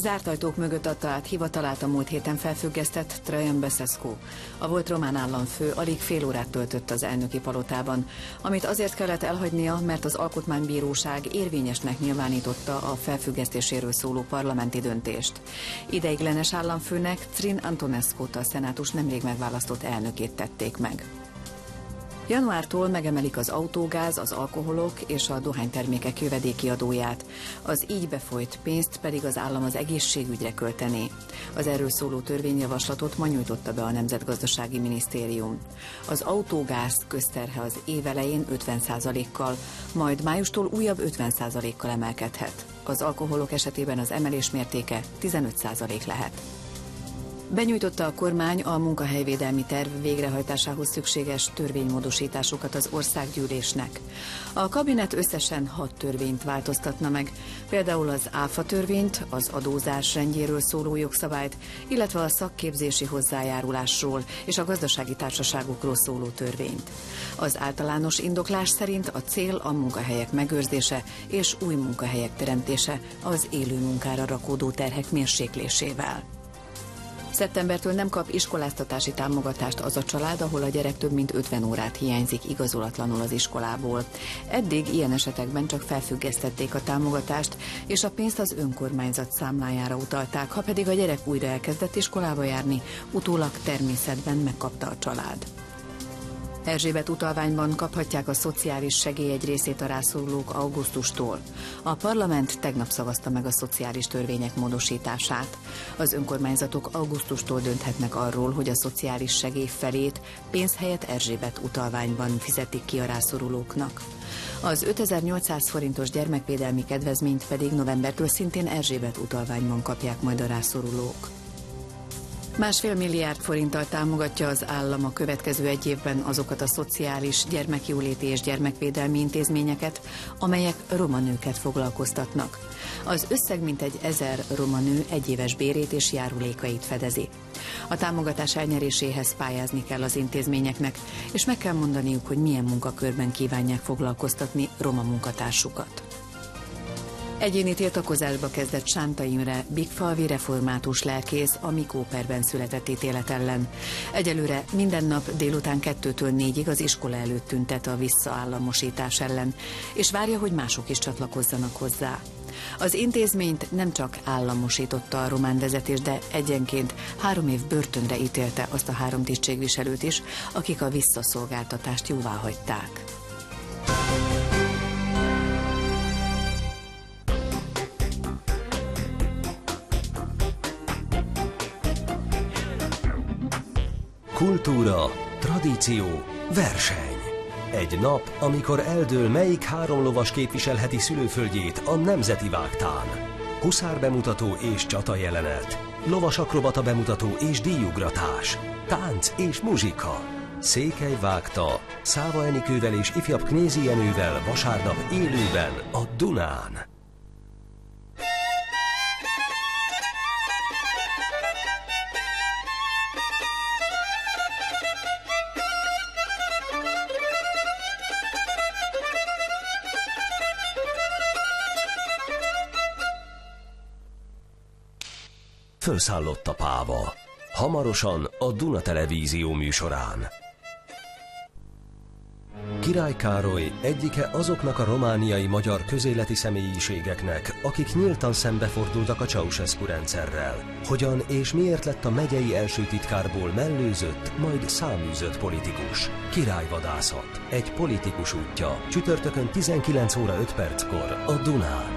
Zárt ajtók mögött adta át hivatalát a múlt héten felfüggesztett Traian Băsescu. A volt román államfő alig fél órát töltött az elnöki palotában, amit azért kellett elhagynia, mert az Alkotmánybíróság érvényesnek nyilvánította a felfüggesztéséről szóló parlamenti döntést. Ideiglenes államfőnek Crin Antonescu-t, a szenátus nemrég megválasztott elnökét tették meg. Januártól megemelik az autógáz, az alkoholok és a dohánytermékek jövedéki adóját. Az így befolyt pénzt pedig az állam az egészségügyre költené. Az erről szóló törvényjavaslatot ma nyújtotta be a Nemzetgazdasági Minisztérium. Az autógáz közterhe az év elején 50%-kal, majd májustól újabb 50%-kal emelkedhet. Az alkoholok esetében az emelés mértéke 15% lehet. Benyújtotta a kormány a munkahelyvédelmi terv végrehajtásához szükséges törvénymódosításokat az országgyűlésnek. A kabinet összesen 6 törvényt változtatna meg, például az ÁFA törvényt, az adózás rendjéről szóló jogszabályt, illetve a szakképzési hozzájárulásról és a gazdasági társaságokról szóló törvényt. Az általános indoklás szerint a cél a munkahelyek megőrzése és új munkahelyek teremtése az élő munkára rakódó terhek mérséklésével. Szeptembertől nem kap iskoláztatási támogatást az a család, ahol a gyerek több mint 50 órát hiányzik igazolatlanul az iskolából. Eddig ilyen esetekben csak felfüggesztették a támogatást, és a pénzt az önkormányzat számlájára utalták, ha pedig a gyerek újra elkezdett iskolába járni, utólag természetben megkapta a család. Erzsébet utalványban kaphatják a szociális segély egy részét a rászorulók augusztustól. A parlament tegnap szavazta meg a szociális törvények módosítását. Az önkormányzatok augusztustól dönthetnek arról, hogy a szociális segély felét pénz helyett Erzsébet utalványban fizetik ki a rászorulóknak. Az 5800 forintos gyermekvédelmi kedvezményt pedig novembertől szintén Erzsébet utalványban kapják majd a rászorulók. 1,5 milliárd forinttal támogatja az állam a következő egy évben azokat a szociális, gyermekjóléti és gyermekvédelmi intézményeket, amelyek roma nőket foglalkoztatnak. Az összeg mintegy 1000 roma nő egyéves bérét és járulékait fedezi. A támogatás elnyeréséhez pályázni kell az intézményeknek, és meg kell mondaniuk, hogy milyen munkakörben kívánják foglalkoztatni roma munkatársukat. Egyéni tiltakozásba kezdett Sánta Imre, bigfalvi református lelkész a Mikóperben született ítélet ellen. Egyelőre minden nap délután 2-től 4-ig az iskola előtt tüntet a visszaállamosítás ellen, és várja, hogy mások is csatlakozzanak hozzá. Az intézményt nem csak államosította a román vezetés, de egyenként 3 év börtönre ítélte azt a 3 tisztségviselőt is, akik a visszaszolgáltatást jóváhagyták. Kultúra, tradíció, verseny. Egy nap, amikor eldől, melyik 3 lovas képviselheti szülőföldjét a Nemzeti Vágtán. Huszár bemutató és csata jelenet, lovas akrobata bemutató és díjugratás, tánc és muzsika. Székely Vágta, Száva Enikővel és ifjabb Knézi Jenővel vasárnap élőben a Dunán. Fölszállott a páva. Hamarosan a Duna Televízió műsorán. Király Károly egyike azoknak a romániai magyar közéleti személyiségeknek, akik nyíltan szembefordultak a Ceausescu rendszerrel. Hogyan és miért lett a megyei első titkárból mellőzött, majd száműzött politikus? Királyvadászat. Egy politikus útja. Csütörtökön 19 óra 5 perckor a Dunán.